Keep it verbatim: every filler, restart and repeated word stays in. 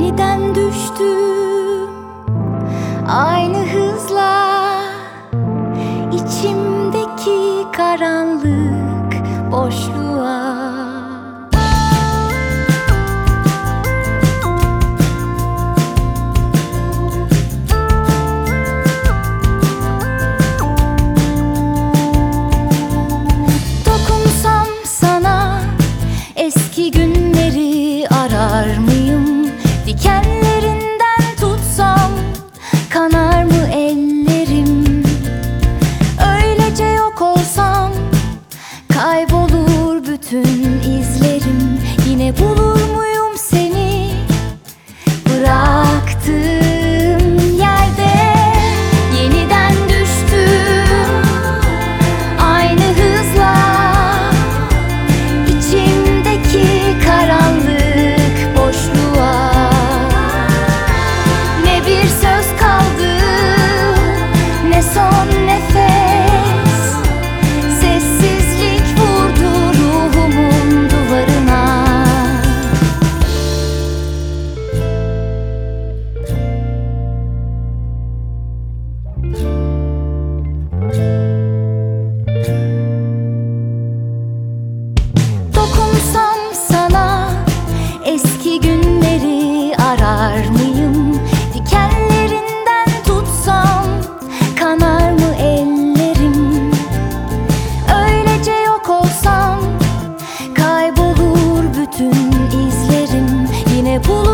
Yeniden düştüm aynı hızla içimdeki karanlık boşluğa. Dokunsam sana eski günleri arar mıyım? Dikenlerinden tutsam kanar mı ellerim? Öylece yok olsam kaybolur bütün izlerim. Yine bulur muyum seni bıraktığım yerde? Yeniden düştüm aynı hızla içimdeki karanlık boşluğa. Ne bir söz kaldı ne son nefes, sessizlik vurdu ruhumun duvarına. Dokunsam sana eski günleri arar mıyım? Dikenlerinden tutsam kanar mı ellerim? Öylece yok olsam kaybolur bütün izlerim. Yine bulur